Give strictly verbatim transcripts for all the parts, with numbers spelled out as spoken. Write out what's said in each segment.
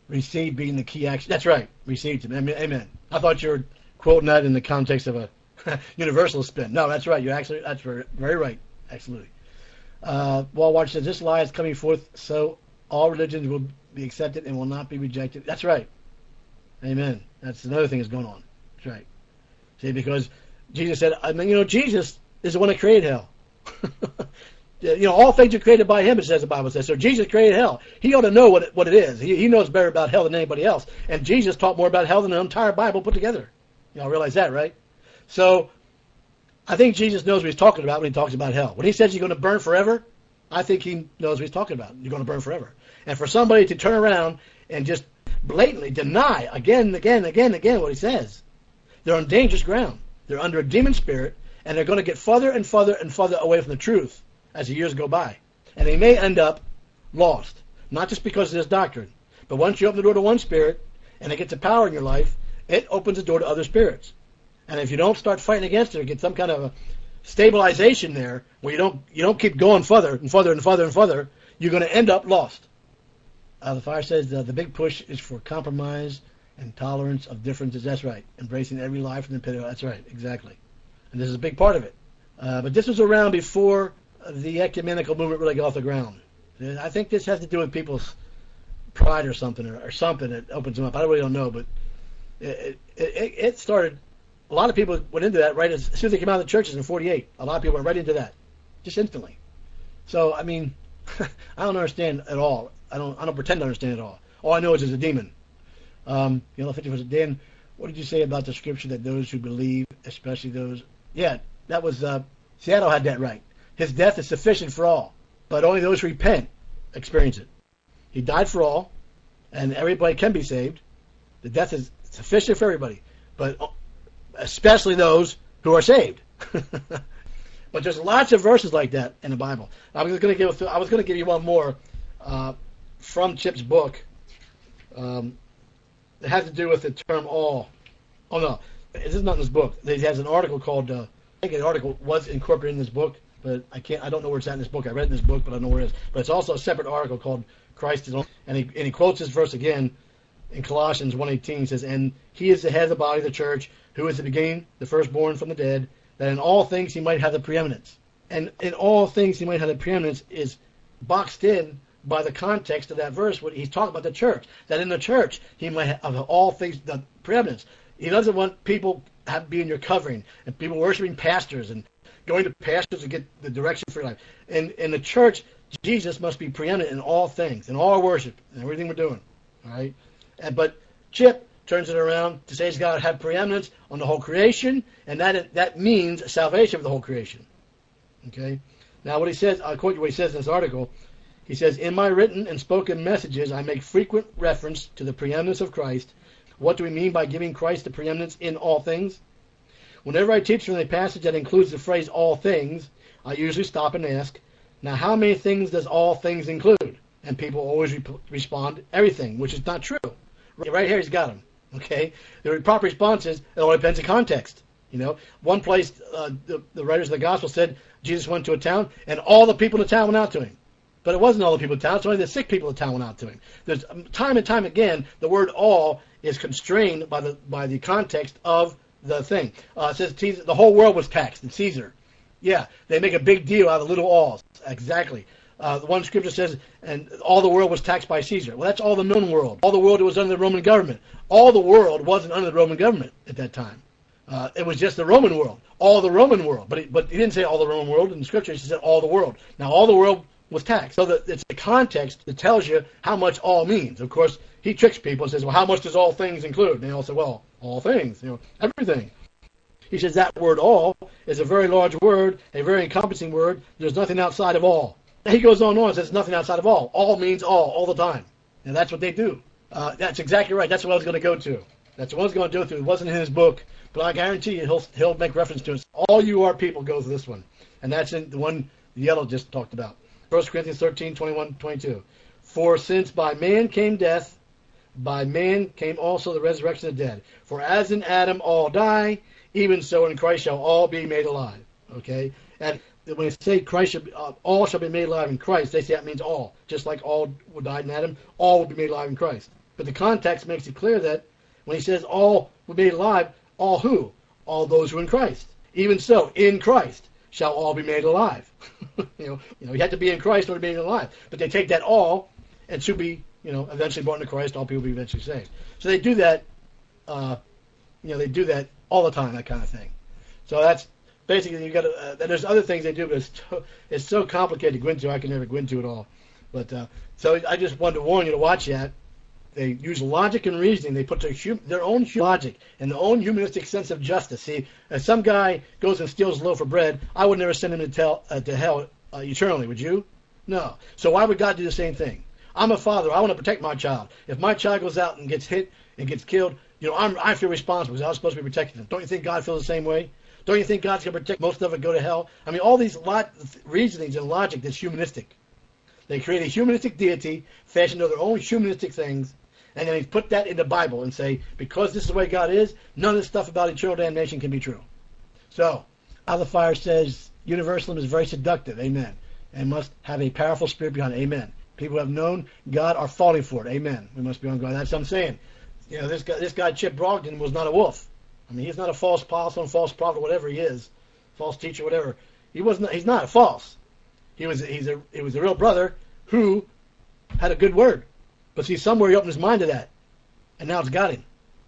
Received being the key action. That's right. Received him. Amen. Amen. I thought you were quoting that in the context of a universal spin. No, that's right. You're actually, that's very, very right. Absolutely. Uh, Wall Watch says, this lie is coming forth, so all religions will be accepted and will not be rejected. That's right. Amen. That's another thing that's going on. That's right. See, because Jesus said, I mean, you know, Jesus is the one that created hell. You know, all things are created by him, it says the Bible says. So Jesus created hell. He ought to know what it, what it is. He, he knows better about hell than anybody else. And Jesus taught more about hell than the entire Bible put together. You all realize that, right? So I think Jesus knows what he's talking about when he talks about hell. When he says you're going to burn forever, I think he knows what he's talking about. You're going to burn forever. And for somebody to turn around and just blatantly deny again and again and again and again what he says, they're on dangerous ground. They're under a demon spirit, and they're going to get further and further and further away from the truth as the years go by. And they may end up lost, not just because of this doctrine, but once you open the door to one spirit and it gets a power in your life, it opens the door to other spirits. And if you don't start fighting against it or get some kind of a stabilization there where you don't you don't keep going further and further and further and further, you're going to end up lost. Uh, the fire says uh, the big push is for compromise and tolerance of differences. That's right. Embracing every lie from the pit. That's right. Exactly. And this is a big part of it. Uh, but this was around before the ecumenical movement really got off the ground. I think this has to do with people's pride or something, or, or something that opens them up. I really don't know, but it, it, it started. A lot of people went into that right as, as soon as they came out of the churches in forty-eight. A lot of people went right into that, just instantly. So I mean, I don't understand at all. I don't. I don't pretend to understand at all. All I know is there's a demon. Um, you know, fifty percent. Dan, what did you say about the scripture that those who believe, especially those? Yeah, that was uh, Seattle had that right. His death is sufficient for all, but only those who repent experience it. He died for all, and everybody can be saved. The death is sufficient for everybody, but especially those who are saved. But there's lots of verses like that in the Bible. I was going to give I was going to give you one more uh, from Chip's book. Um, it has to do with the term all. Oh no, this is not in this book. He has an article called. Uh, I think the article was incorporated in this book, but I can't. I don't know where it's at in this book. I read it in this book, but I don't know where it is. But it's also a separate article called Christ is on. And he and he quotes this verse again in Colossians one eighteen. He says, "And he is the head of the body of the church, who is the beginning, the firstborn from the dead, that in all things he might have the preeminence." And in all things he might have the preeminence is boxed in by the context of that verse. What he's talking about the church, that in the church he might have of all things the preeminence. He doesn't want people have be in your covering and people worshiping pastors and going to pastors to get the direction for your life. In in the church, Jesus must be preeminent in all things, in all our worship, and everything we're doing. All right. And, but Chip turns it around to say he's got to have preeminence on the whole creation, and that that means salvation of the whole creation. Okay. Now, what he says, I'll quote you what he says in this article. He says, "In my written and spoken messages, I make frequent reference to the preeminence of Christ. What do we mean by giving Christ the preeminence in all things? Whenever I teach from a passage that includes the phrase all things, I usually stop and ask, now how many things does all things include?" And people always re- respond, everything, which is not true. Right here, he's got them. Okay? The proper response is, it all depends on context. You know, one place, uh, the, the writers of the gospel said Jesus went to a town, and all the people in the town went out to him. But it wasn't all the people in the town, it's only the sick people in the town went out to him. There's um, time and time again, the word all is constrained by the by the context of the thing. Uh, it says the whole world was taxed, and Caesar. Yeah, they make a big deal out of little alls. Exactly. Uh, the one scripture says, and all the world was taxed by Caesar. Well, that's all the known world. All the world was under the Roman government. All the world wasn't under the Roman government at that time. Uh, it was just the Roman world. All the Roman world. But, it, but he didn't say all the Roman world in the scripture. He said all the world. Now, all the world was taxed. So that it's the context that tells you how much all means. Of course, he tricks people and says, well, how much does all things include? And they all say, well, all things, you know, everything. He says that word all is a very large word, a very encompassing word. There's nothing outside of all. He goes on and on and says nothing outside of all. All means all, all the time. And that's what they do. Uh, that's exactly right. That's what I was going to go to. That's what I was going to go to. It wasn't in his book, but I guarantee you he'll he'll make reference to it. All you are people go to this one. And that's in the one the yellow just talked about. First Corinthians thirteen, twenty-one, twenty-two. For since by man came death, by man came also the resurrection of the dead. For as in Adam all die, even so in Christ shall all be made alive. Okay? And when they say Christ shall be, uh, all shall be made alive in Christ, they say that means all. Just like all died in Adam, all will be made alive in Christ. But the context makes it clear that when he says all will be made alive, all who? All those who are in Christ. Even so, in Christ shall all be made alive. you know, you know, you have to be in Christ in order to be made alive. But they take that all and should be, you know, eventually brought into Christ. All people will be eventually saved. So they do that. Uh, you know, they do that all the time. That kind of thing. So that's basically you got to. Uh, there's other things they do, but it's so, it's so complicated to go into. I can never go into it all. But uh, so I just wanted to warn you to watch that. They use logic and reasoning. They put their, hum- their own logic and their own humanistic sense of justice. See, if some guy goes and steals a loaf of bread, I would never send him to, tell, uh, to hell uh, eternally, would you? No. So why would God do the same thing? I'm a father. I want to protect my child. If my child goes out and gets hit and gets killed, you know, I'm, I feel responsible because I was supposed to be protecting them. Don't you think God feels the same way? Don't you think God's going to protect most of it, go to hell? I mean, all these lot, reasonings and logic that's humanistic. They create a humanistic deity, fashioned to their own humanistic things, and then they put that in the Bible and say, because this is the way God is, none of this stuff about eternal damnation can be true. So, Other Fire says, universalism is very seductive, amen, and must have a powerful spirit behind it, amen. People who have known God are falling for it, amen. We must be on God. That's what I'm saying. You know, this guy, this guy Chip Brogdon was not a wolf. I mean, he's not a false apostle, false prophet, whatever he is, false teacher, whatever. He was not. He's not false. He was. He's a. He was a real brother who had a good word. But see, somewhere he opened his mind to that, and now it's got him.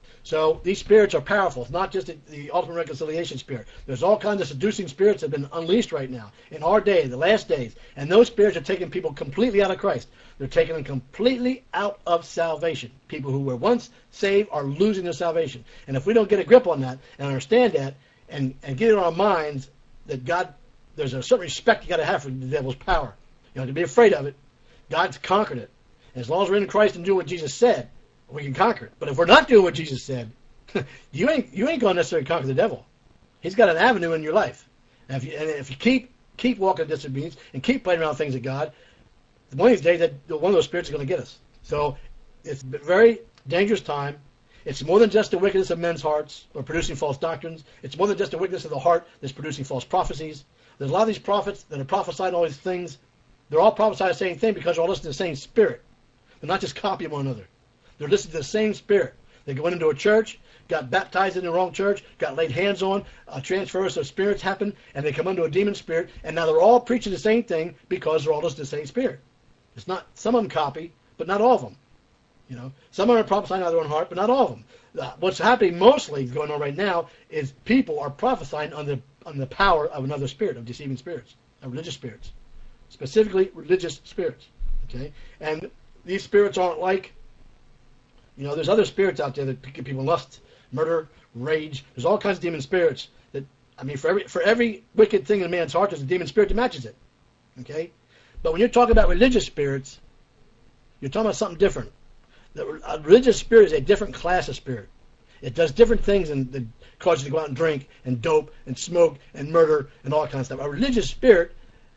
So these spirits are powerful. It's not just the, the ultimate reconciliation spirit. There's all kinds of seducing spirits that have been unleashed right now in our day, the last days. And those spirits are taking people completely out of Christ. They're taking them completely out of salvation. People who were once saved are losing their salvation. And if we don't get a grip on that and understand that and, and get it in our minds that God, there's a certain respect you got to have for the devil's power. You know, to be afraid of it. God's conquered it. As long as we're in Christ and do what Jesus said, we can conquer it. But if we're not doing what Jesus said, you ain't you ain't going to necessarily conquer the devil. He's got an avenue in your life. And if you, and if you keep keep walking in disobedience and keep playing around with things of God, one of these days that one of those spirits is going to get us. So it's a very dangerous time. It's more than just the wickedness of men's hearts or producing false doctrines. It's more than just the wickedness of the heart that's producing false prophecies. There's a lot of these prophets that are prophesying all these things. They're all prophesying the same thing because they're all listening to the same spirit. They're not just copying one another. They're listening to the same spirit. They go into a church, got baptized in the wrong church, got laid hands on, a transference of spirits happened, and they come into a demon spirit, and now they're all preaching the same thing because they're all listening to the same spirit. It's not, some of them copy, but not all of them. You know, some of them are prophesying out of their own heart, but not all of them. Uh, what's happening mostly going on right now is people are prophesying on the on the power of another spirit, of deceiving spirits, of religious spirits, specifically religious spirits. Okay, and these spirits aren't like, you know, there's other spirits out there that give people lust, murder, rage. There's all kinds of demon spirits that, I mean, for every for every wicked thing in a man's heart, there's a demon spirit that matches it. Okay, but when you're talking about religious spirits, you're talking about something different. The a religious spirit is a different class of spirit. It does different things and that cause you to go out and drink and dope and smoke and murder and all that kind of stuff. A religious spirit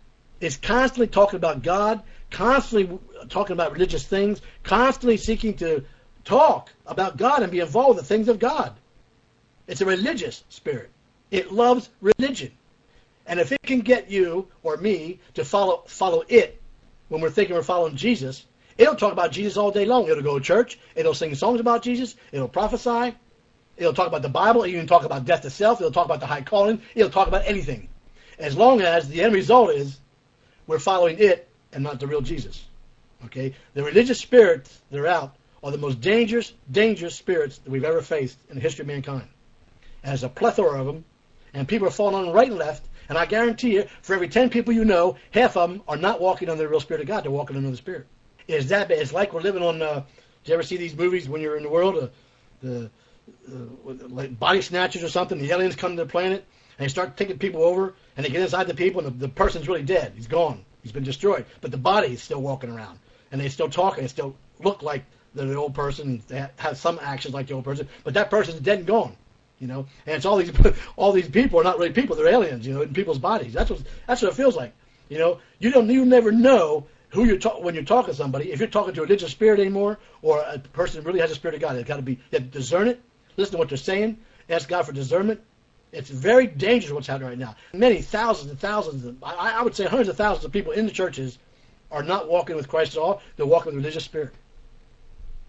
is constantly talking about God, constantly talking about religious things, constantly seeking to talk about God and be involved with the things of God. It's a religious spirit. It loves religion. And if it can get you or me to follow follow it when we're thinking we're following Jesus, it'll talk about Jesus all day long. It'll go to church. It'll sing songs about Jesus. It'll prophesy. It'll talk about the Bible. It'll even talk about death itself. It'll talk about the high calling. It'll talk about anything. As long as the end result is we're following it and not the real Jesus. Okay? The religious spirits that are out are the most dangerous, dangerous spirits that we've ever faced in the history of mankind. And there's a plethora of them, and people are falling on them right and left, and I guarantee you, for every ten people you know, half of them are not walking on the real spirit of God. They're walking on another spirit. It's that bad. It's like we're living on, uh, do you ever see these movies when you're in the world, uh, the uh, like Body Snatchers or something, the aliens come to the planet, and they start taking people over, and they get inside the people, and the, the person's really dead. He's gone. He's been destroyed. But the body is still walking around, and they still talk, and they still look like they're the old person. They have some actions like the old person, but that person's dead and gone. You know, and it's all these all these people are not really people; they're aliens. You know, in people's bodies. That's what that's what it feels like. You know, you don't you never know who you're talking when you're talking to somebody. If you're talking to a religious spirit anymore, or a person who really has a spirit of God, it's got to be you have to discern it. Listen to what they're saying. Ask God for discernment. It's very dangerous what's happening right now. Many thousands and thousands, of, I, I would say hundreds of thousands of people in the churches are not walking with Christ at all. They're walking with a religious spirit.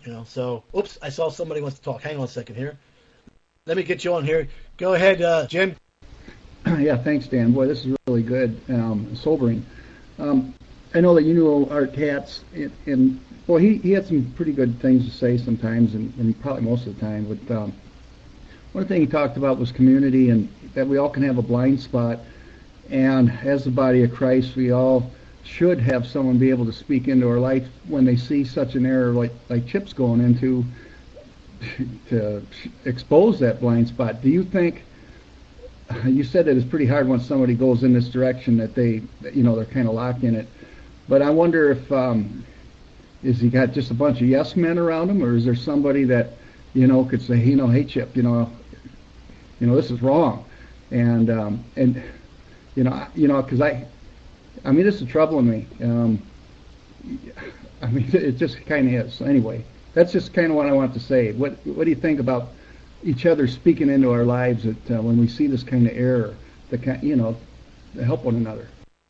You know, so, oops, I saw somebody wants to talk. Hang on a second here. Let me get you on here. Go ahead, uh, Jim. Yeah, thanks, Dan. Boy, this is really good, um, sobering. Um, I know that you knew Art Katz, and, and well, he, he had some pretty good things to say sometimes, and, and probably most of the time. But um, one thing he talked about was community, and that we all can have a blind spot. And as the body of Christ, we all should have someone be able to speak into our life when they see such an error like, like Chip's going into, to expose that blind spot. Do you think, you said that it's pretty hard when somebody goes in this direction that they, you know, they're kind of locked in it. But I wonder if, um, is he got just a bunch of yes men around him, or is there somebody that, you know, could say, you know, hey Chip, you know, you know, this is wrong. And, um, and, you know, you know, because I, I mean, this is troubling me. Um, I mean, it just kind of is. So anyway, that's just kind of what I want to say. What What do you think about each other speaking into our lives that uh, when we see this kind of error, the kind, you know, to help one another?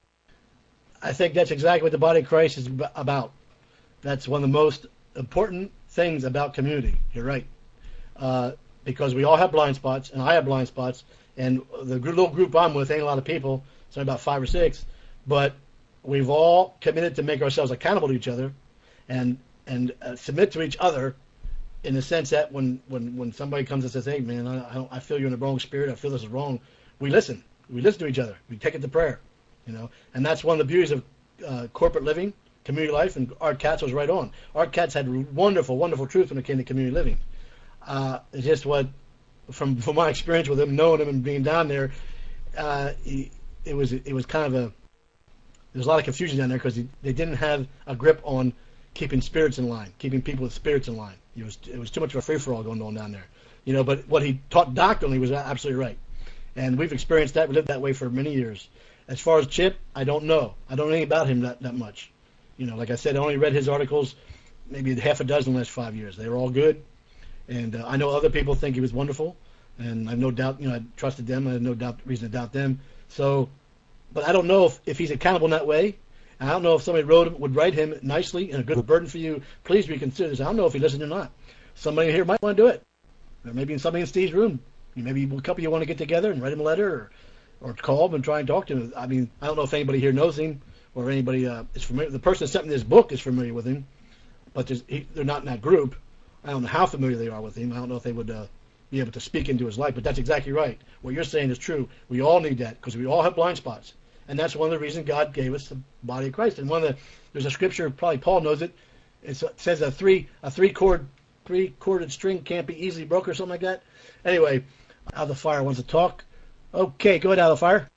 I think that's exactly what the body of Christ is about. That's one of the most important things about community. You're right, uh, because we all have blind spots, and I have blind spots, and the little group I'm with ain't a lot of people. It's only about five or six. But we've all committed to make ourselves accountable to each other, and and uh, submit to each other, in the sense that when, when, when somebody comes and says, "Hey man, I I, don't, I feel you're in the wrong spirit. I feel this is wrong," we listen. We listen to each other. We take it to prayer, you know. And that's one of the beauties of uh, corporate living, community life. And Art Katz was right on. Art Katz had wonderful, wonderful truth when it came to community living. Uh, it's just what, from from my experience with him, knowing him and being down there, uh, he, it was it was kind of a There's a lot of confusion down there because they didn't have a grip on keeping spirits in line, keeping people with spirits in line. It was it was too much of a free-for-all going on down there, you know. But what he taught doctrinally was absolutely right, and we've experienced that. We lived that way for many years. As far as Chip, I don't know. I don't know anything about him that, that much. You know, like I said, I only read his articles maybe half a dozen in the last five years. They were all good, and uh, I know other people think he was wonderful, and I have no doubt. You know, I trusted them. I had no doubt reason to doubt them. So. But I don't know if, if he's accountable in that way. I don't know if somebody wrote him, would write him nicely and a good burden for you. Please reconsider this. I don't know if he listened or not. Somebody here might want to do it. Or maybe in somebody in Steve's room. Maybe a couple of you want to get together and write him a letter or, or call him and try and talk to him. I mean, I don't know if anybody here knows him or anybody uh, is familiar. The person that sent me this book is familiar with him, but he, they're not in that group. I don't know how familiar they are with him. I don't know if they would uh, be able to speak into his life, but that's exactly right. What you're saying is true. We all need that because we all have blind spots. And that's one of the reasons God gave us the body of Christ. And one of the, there's a scripture, probably Paul knows it. It's, it says a three a three chord three chorded string can't be easily broken or something like that. Anyway, Out of the Fire wants to talk. Okay, go ahead, Out of the Fire.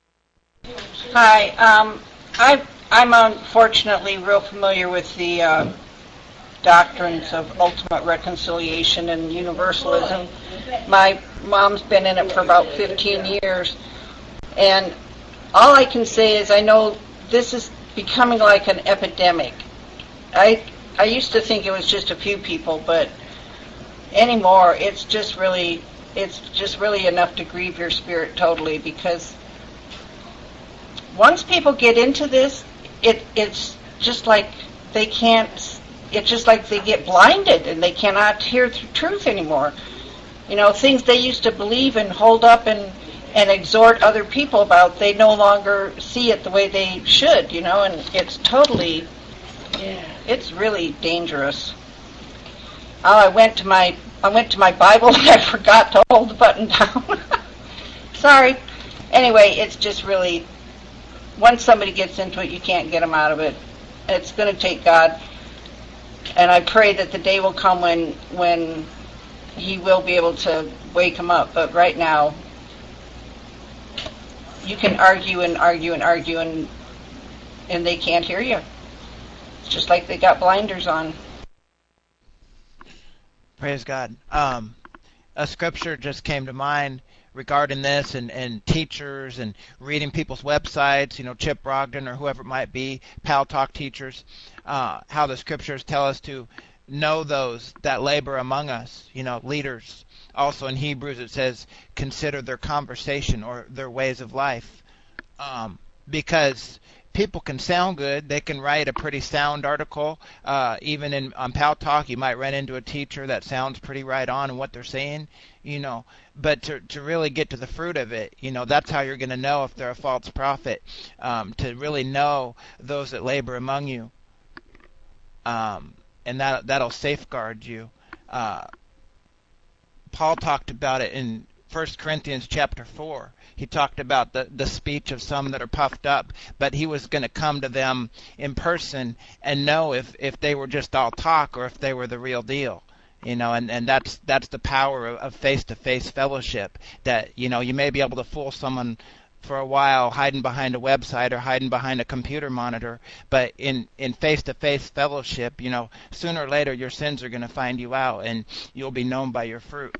Hi, um, I I'm unfortunately real familiar with the uh, doctrines of ultimate reconciliation and universalism. My mom's been in it for about fifteen years, and all I can say is I know this is becoming like an epidemic. I I used to think it was just a few people, but anymore it's just really it's just really enough to grieve your spirit totally, because once people get into this, it it's just like they can't it's just like they get blinded and they cannot hear the truth anymore. You know, things they used to believe and hold up and and exhort other people about, they no longer see it the way they should, you know, and it's totally, yeah, it's really dangerous. Oh, I went to my, I went to my Bible and I forgot to hold the button down. Sorry. Anyway, it's just really, once somebody gets into it, you can't get them out of it. It's going to take God, and I pray that the day will come when, when He will be able to wake them up, but right now, you can argue and argue and argue and and they can't hear you. It's just like they got blinders on. Praise God. Um, a scripture just came to mind regarding this, and, and teachers and reading people's websites, you know, Chip Brogden or whoever it might be, Pal Talk teachers, uh, how the scriptures tell us to know those that labor among us, you know, leaders. Also in Hebrews it says, consider their conversation or their ways of life. Um, because people can sound good. They can write a pretty sound article. Uh, even in on Pal Talk, you might run into a teacher that sounds pretty right on in what they're saying, you know. But to to really get to the fruit of it, you know, that's how you're going to know if they're a false prophet. Um, to really know those that labor among you, um, and that that'll safeguard you. Uh, Paul talked about it in First Corinthians chapter four. He talked about the, the speech of some that are puffed up, but he was going to come to them in person and know if, if they were just all talk or if they were the real deal. You know, and, and that's that's the power of, of face-to-face fellowship, that, you know, you may be able to fool someone for a while hiding behind a website or hiding behind a computer monitor, but in, in face-to-face fellowship, you know, sooner or later your sins are going to find you out and you'll be known by your fruit.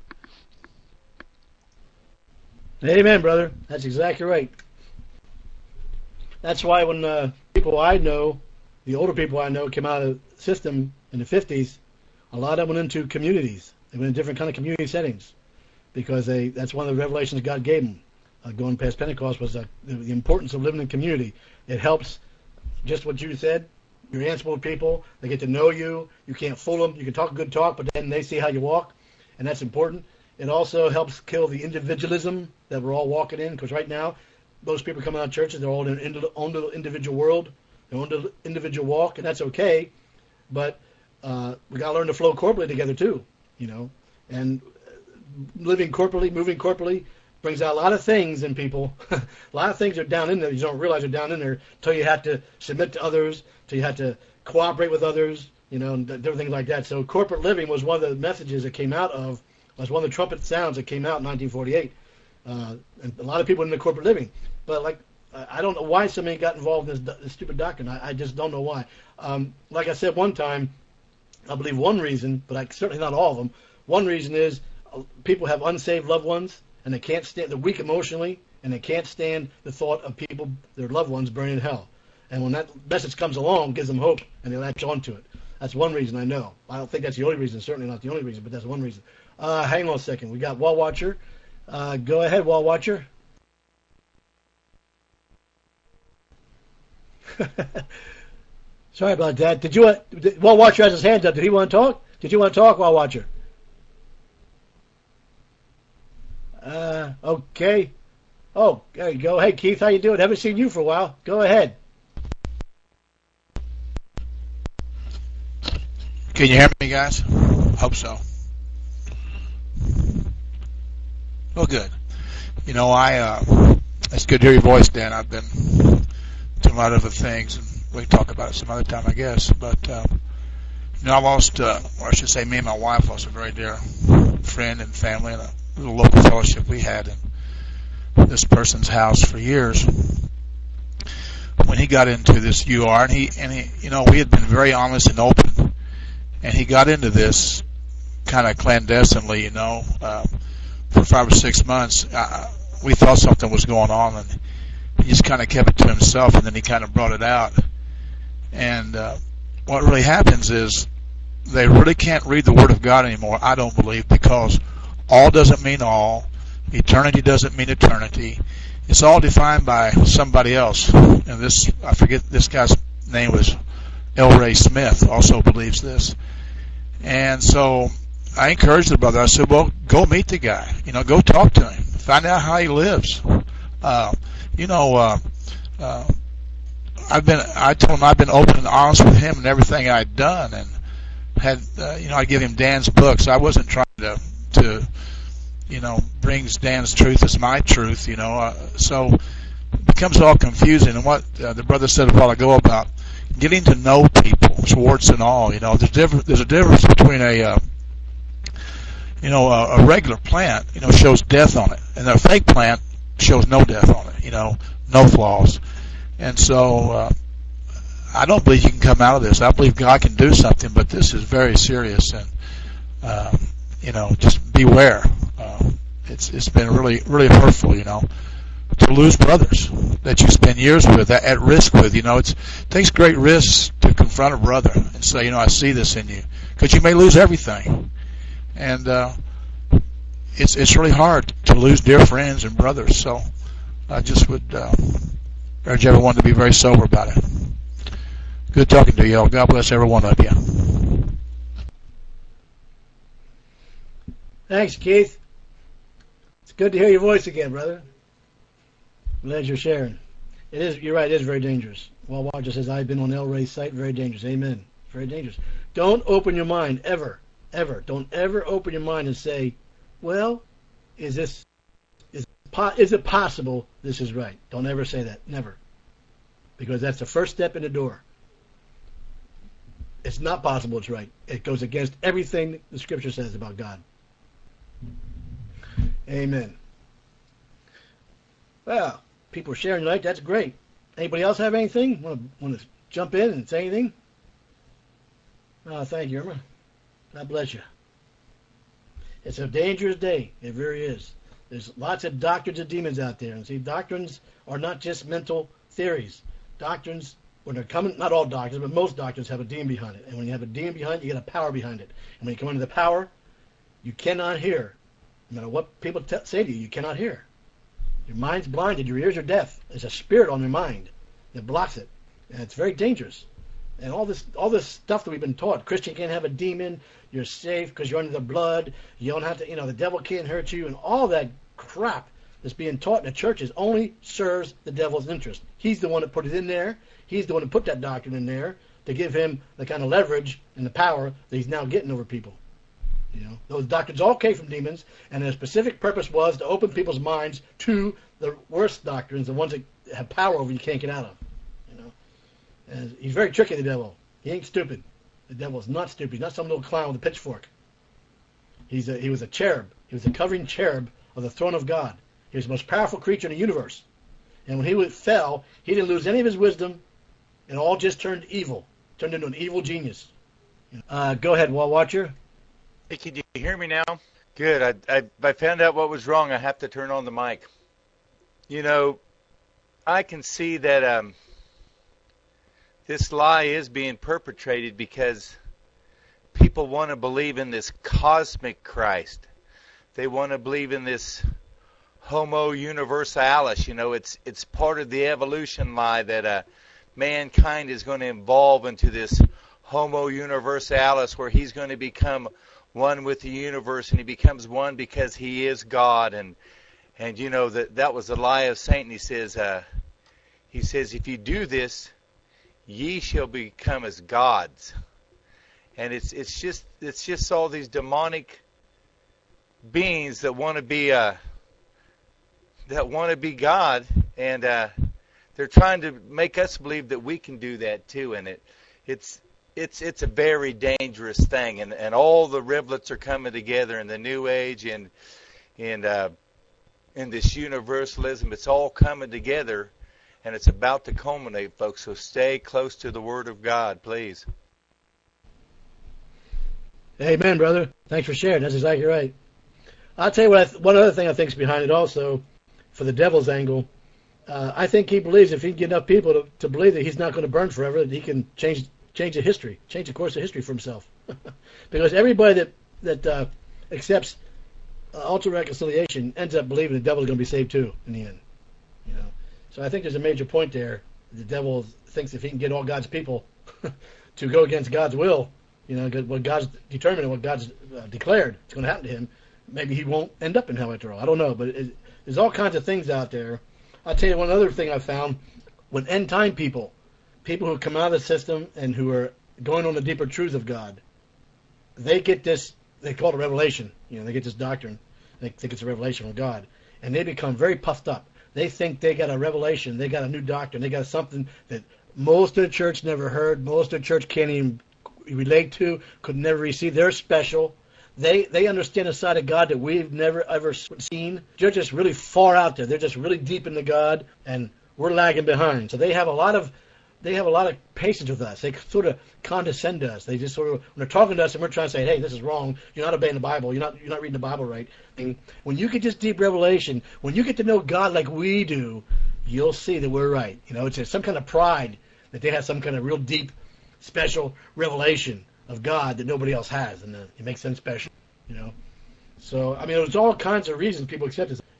Amen, brother. That's exactly right. That's why when uh, people I know, the older people I know, came out of the system in the fifties, a lot of them went into communities. They went in different kind of community settings because they that's one of the revelations God gave them. Uh, going past Pentecost was uh, the, the importance of living in community. It helps, just what you said, you're answerable to people. They get to know you. You can't fool them. You can talk good talk, but then they see how you walk, and that's important. It also helps kill the individualism that we're all walking in, because right now, those people coming out of churches, they're all in their own little individual world, their own individual walk, and that's okay. But uh, we got to learn to flow corporately together too, you know. And living corporately, moving corporately, brings out a lot of things in people. A lot of things are down in there. You don't realize they're down in there until you have to submit to others, until you have to cooperate with others, you know, and different things like that. So corporate living was one of the messages that came out of, was one of the trumpet sounds that came out in nineteen forty-eight. Uh, and a lot of people in the corporate living. But, like, I don't know why so many got involved in this, this stupid doctrine. I, I just don't know why. Um, like I said one time, I believe one reason, but I, certainly not all of them, one reason is uh, people have unsaved loved ones, and they can't stand, they're weak emotionally, and they can't stand the thought of people, their loved ones, burning in hell. And when that message comes along, it gives them hope, and they latch onto it. That's one reason I know. I don't think that's the only reason, certainly not the only reason, but that's one reason. Uh, hang on a second. We got Wall Watcher. Uh, go ahead, Wall Watcher. Sorry about that. Did you want, did, Wall Watcher has his hand up. Did he want to talk? Did you want to talk, Wall Watcher? Uh, okay. Oh, there you go. Hey, Keith, how you doing? Haven't seen you for a while. Go ahead. Can you hear me, guys? Hope so. Well, good. You know, I uh, it's good to hear your voice, Dan. I've been doing a lot of other things, and we can talk about it some other time, I guess. But uh, you know, I lost, uh, or I should say, me and my wife lost a very dear friend and family in a little local fellowship we had in this person's house for years. When he got into this U R, and he and he, you know, we had been very honest and open, and he got into this kind of clandestinely, you know. Uh, For five or six months, uh, we thought something was going on, and he just kind of kept it to himself, and then he kind of brought it out. And uh, what really happens is they really can't read the Word of God anymore, I don't believe, because all doesn't mean all. Eternity doesn't mean eternity. It's all defined by somebody else. And this, I forget, this guy's name was L. Ray Smith, also believes this. And so I encouraged the brother. I said, well, go meet the guy. You know, go talk to him. Find out how he lives. Uh, you know, uh, uh, I've been, I told him I've been open and honest with him and everything I'd done, and had, uh, you know, I give him Dan's books. I wasn't trying to, to, you know, brings Dan's truth as my truth, you know, uh, so it becomes all confusing. And what uh, the brother said a while ago about getting to know people, warts and all, you know, there's different, there's a difference between a, uh, You know, a, a regular plant, you know, shows death on it, and a fake plant shows no death on it, you know, no flaws. And so, uh, I don't believe you can come out of this. I believe God can do something, but this is very serious, and uh, you know, just beware. Uh, it's it's been really really hurtful, you know, to lose brothers that you spend years with, at, at risk with. You know, it's, it takes great risks to confront a brother and say, you know, I see this in you, because you may lose everything. And uh, it's it's really hard to lose dear friends and brothers. So I just would uh, urge everyone to be very sober about it. Good talking to you all. God bless every one of you. Thanks, Keith. It's good to hear your voice again, brother. Glad you're sharing. It is. You're right. It is very dangerous. Wal Watcher says, I've been on El Rey's site. Very dangerous. Amen. Very dangerous. Don't open your mind, ever, ever. Don't ever open your mind and say, well, is this, is, is it possible this is right? Don't ever say that. Never. Because that's the first step in the door. It's not possible it's right. It goes against everything the Scripture says about God. Amen. Well, people are sharing tonight. That's great. Anybody else have anything? Want to want to jump in and say anything? Oh, thank you, Irma. God bless you. It's a dangerous day. It really is. There's lots of doctrines of demons out there. And see, doctrines are not just mental theories. Doctrines, when they're coming, not all doctrines, but most doctrines have a demon behind it. And when you have a demon behind it, you get a power behind it. And when you come into the power, you cannot hear. No matter what people t- say to you, you cannot hear. Your mind's blinded. Your ears are deaf. There's a spirit on your mind that blocks it. And it's very dangerous. And all this all this stuff that we've been taught, Christian can't have a demon, you're safe because you're under the blood, you don't have to, you know, the devil can't hurt you, and all that crap that's being taught in the churches only serves the devil's interest. He's the one that put it in there. He's the one that put that doctrine in there to give him the kind of leverage and the power that he's now getting over people. You know, those doctrines all came from demons, and their specific purpose was to open people's minds to the worst doctrines, the ones that have power over you can't get out of. You know, and he's very tricky, the devil. He ain't stupid. The devil is not stupid. He's not some little clown with a pitchfork. He's a, he was a cherub. He was a covering cherub of the throne of God. He was the most powerful creature in the universe. And when he fell, he didn't lose any of his wisdom. It all just turned evil, turned into an evil genius. Uh, go ahead, Wall Watcher. Hey, can you hear me now? Good. I, I I found out what was wrong. I have to turn on the mic. You know, I can see that um, this lie is being perpetrated because people want to believe in this cosmic Christ. They want to believe in this Homo universalis. You know, it's it's part of the evolution lie that uh, mankind is going to evolve into this Homo universalis, where he's going to become one with the universe, and he becomes one because he is God. And and you know that that was the lie of Satan. He says, uh, he says, if you do this, ye shall become as gods. And it's it's just it's just all these demonic beings that want to be uh, that want to be God, and uh, they're trying to make us believe that we can do that too. And it it's It's it's a very dangerous thing, and, and all the rivulets are coming together in the New Age and and uh, in this universalism. It's all coming together, and it's about to culminate, folks. So stay close to the Word of God, please. Amen, brother. Thanks for sharing. That's exactly right. I'll tell you what. I th- one other thing I think is behind it also, for the devil's angle. Uh, I think he believes if he can get enough people to, to believe that he's not going to burn forever, that he can change. Change the history, change the course of history for himself. Because everybody that that uh, accepts uh, ultimate reconciliation ends up believing the devil's going to be saved too in the end. You know, so I think there's a major point there. The devil thinks if he can get all God's people to go against God's will, you know, what God's determined and what God's uh, declared is going to happen to him, maybe he won't end up in hell after all. I don't know, but it, there's all kinds of things out there. I'll tell you one other thing I found with end time people. People who come out of the system and who are going on the deeper truths of God, they get this, they call it a revelation. You know, they get this doctrine. They think it's a revelation from God. And they become very puffed up. They think they got a revelation. They got a new doctrine. They got something that most of the church never heard. Most of the church can't even relate to, could never receive. They're special. They they understand a side of God that we've never, ever seen. They're just really far out there. They're just really deep into God, and we're lagging behind. So they have a lot of They have a lot of patience with us. They sort of condescend to us. They just sort of, when they're talking to us and we're trying to say, hey, this is wrong. You're not obeying the Bible. You're not you're not reading the Bible right. And when you get this deep revelation, when you get to know God like we do, you'll see that we're right. You know, it's a, some kind of pride that they have some kind of real deep, special revelation of God that nobody else has, and uh, it makes them special. You know, so I mean, there's all kinds of reasons people accept this.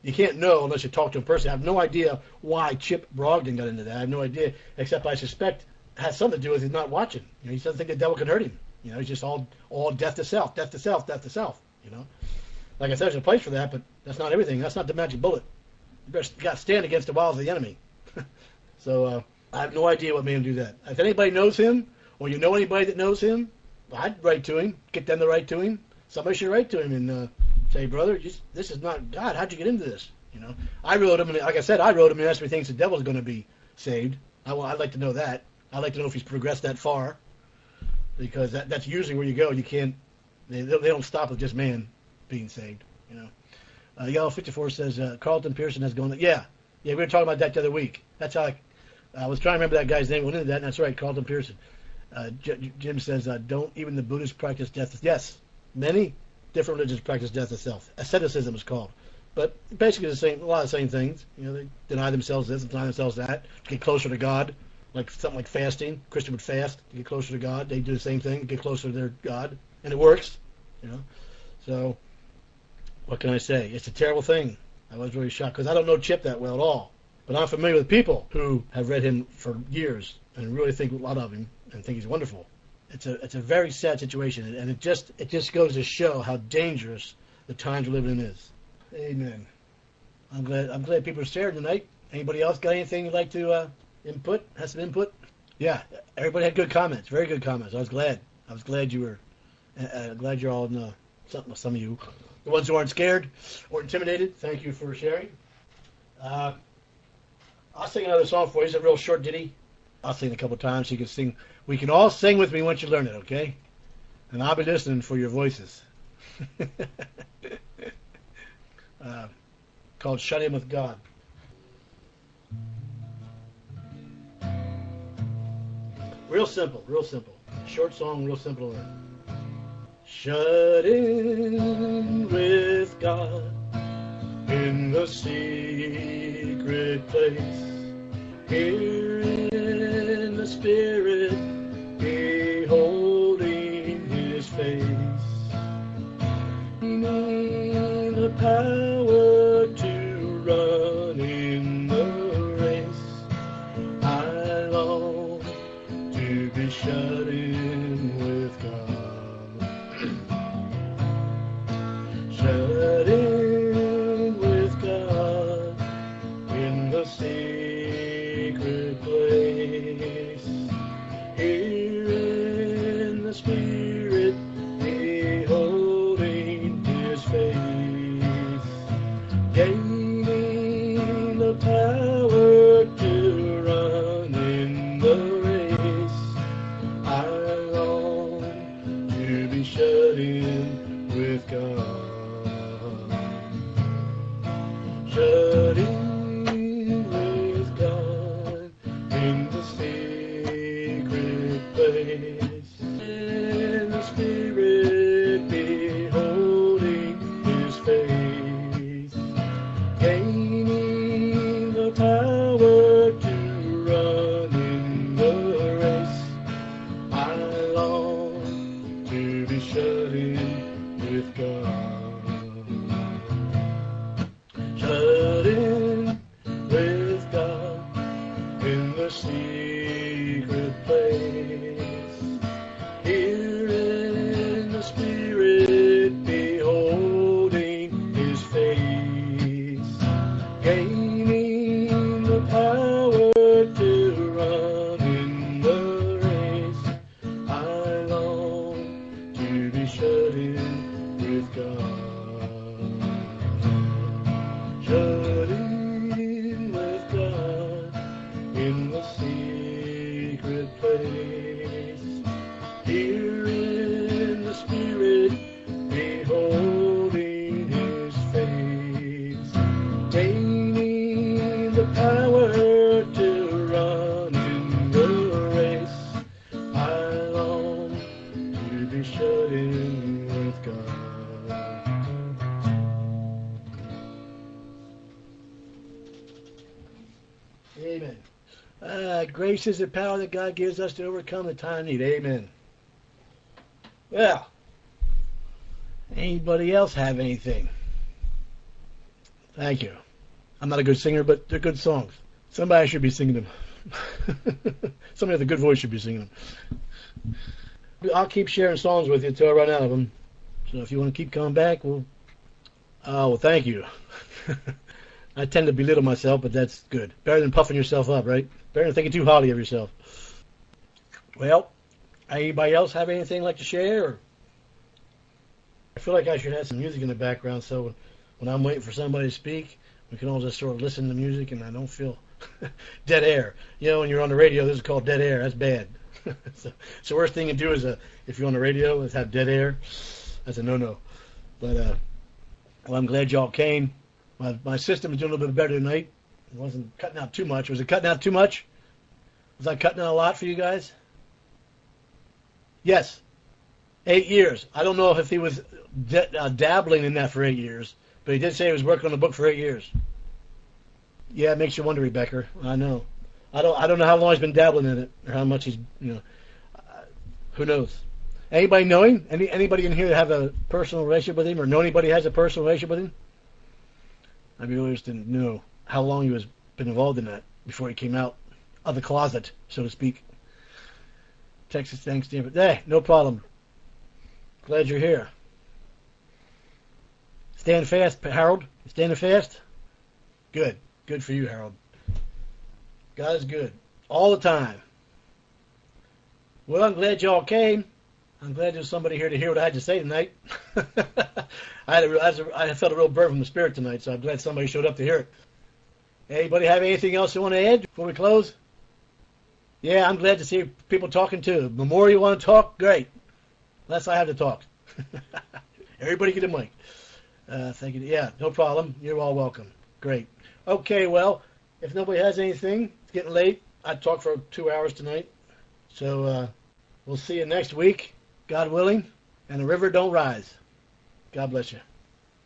You can't know unless you talk to him personally. I have no idea why Chip Brogdon got into that. I have no idea, except I suspect it has something to do with his not watching. You know, he doesn't think the devil can hurt him. You know, he's just all all death to self, death to self, death to self. You know, like I said, there's a place for that, but that's not everything. That's not the magic bullet. You better got to stand against the wiles of the enemy. so uh, I have no idea what made him do that. If anybody knows him, or you know anybody that knows him, I'd write to him, get them to write to him. Somebody should write to him and uh, say, brother, just, this is not God. How'd you get into this? You know, I wrote him, and like I said, I wrote him and asked if he thinks the devil's going to be saved. I, I'd like to know that. I'd like to know if he's progressed that far, because that, that's usually where you go. You can't. They, they don't stop with just man being saved. You know. Uh, Yellow fifty-four says uh, Carlton Pearson has gone. Yeah, yeah, we were talking about that the other week. That's how I, I was trying to remember that guy's name. Went into that, and that's right, Carlton Pearson. Uh, J- Jim says, uh, don't even the Buddhists practice death? Yes, many different religions practice death itself. Asceticism is called. But basically the same, a lot of the same things. You know, they deny themselves this and deny themselves that to get closer to God. Like something like fasting. Christian would fast to get closer to God. They do the same thing to get closer to their God. And it works. You know. So, what can I say? It's a terrible thing. I was really shocked because I don't know Chip that well at all. But I'm familiar with people who have read him for years and really think a lot of him and think he's wonderful. It's a it's a very sad situation, and it just it just goes to show how dangerous the times we're living in is. Amen. I'm glad I'm glad people are sharing tonight. Anybody else got anything you'd like to uh, input? Have some input? Yeah, everybody had good comments. Very good comments. I was glad. I was glad you were. Uh, glad you're all in uh, some some of you, the ones who aren't scared or intimidated. Thank you for sharing. Uh, I'll sing another song for you. It's a real short ditty. I'll sing it a couple times so you can sing. We can all sing with me once you learn it, okay? And I'll be listening for your voices. uh, called Shut In With God. Real simple, real simple. Short song, real simple to learn. Shut in with God in the secret place. Here in the Spirit, beholding His face. Need the power to run in the race. I long to be shut in with God. Shut in with God in the secret place. Here in the Spirit, beholding His face. Gaining the power to run in the race. I long to be shut in with God. Shut in with God in the secret place. In the Spirit, beholding His face. Gaining the power to run in the race. I long to be shut in with God. Shut in with God in the secret place. Here in the Spirit, beholding His face. Gaining the power to run in the race. I long to be shut in with God. Shut in with God in the secret place. Here in the Spirit, beholding His face. Gaining the power to run in the race. I long to be shut in with God. Amen. Uh, grace is the power that God gives us to overcome the time of need. Amen. Well, anybody else have anything? Thank you. I'm not a good singer, but they're good songs. Somebody should be singing them. Somebody with a good voice should be singing them. I'll keep sharing songs with you until I run out of them. So if you want to keep coming back, well, oh, well, thank you. I tend to belittle myself, but that's good. Better than puffing yourself up, right? Better than thinking too highly of yourself. Well, anybody else have anything like to share? Or I feel like I should have some music in the background, so when I'm waiting for somebody to speak, we can all just sort of listen to music, and I don't feel dead air. You know, when you're on the radio, this is called dead air. That's bad. so, so the worst thing you can do is, uh, if you're on the radio, is have dead air. That's a no-no. But uh, well, I'm glad y'all came. My my system is doing a little bit better tonight. It wasn't cutting out too much. Was it cutting out too much? Was I cutting out a lot for you guys? Yes. Eight years. I don't know if he was d- uh, dabbling in that for eight years, but he did say he was working on the book for eight years. Yeah, it makes you wonder, Rebecca. I know. I don't. I don't know how long he's been dabbling in it, or how much he's. You know, uh, who knows? Anybody know him? Any anybody in here have a personal relationship with him, or know anybody has a personal relationship with him? I'd be interested to know how long he was been involved in that before he came out of the closet, so to speak. Texas, thanks, Dan. But hey, no problem. Glad you're here. Stand fast, Harold. Standing fast? Good. Good for you, Harold. God is good. All the time. Well, I'm glad y'all came. I'm glad there's somebody here to hear what I had to say tonight. I, had a, I felt a real burn from the Spirit tonight, so I'm glad somebody showed up to hear it. Anybody have anything else you want to add before we close? Yeah, I'm glad to see people talking too. The more you want to talk, great. Less I have to talk. Everybody get a mic. Uh, thank you. Yeah, no problem. You're all welcome. Great. Okay, well, if nobody has anything, it's getting late. I talked for two hours tonight. So uh, we'll see you next week, God willing, and the river don't rise. God bless you.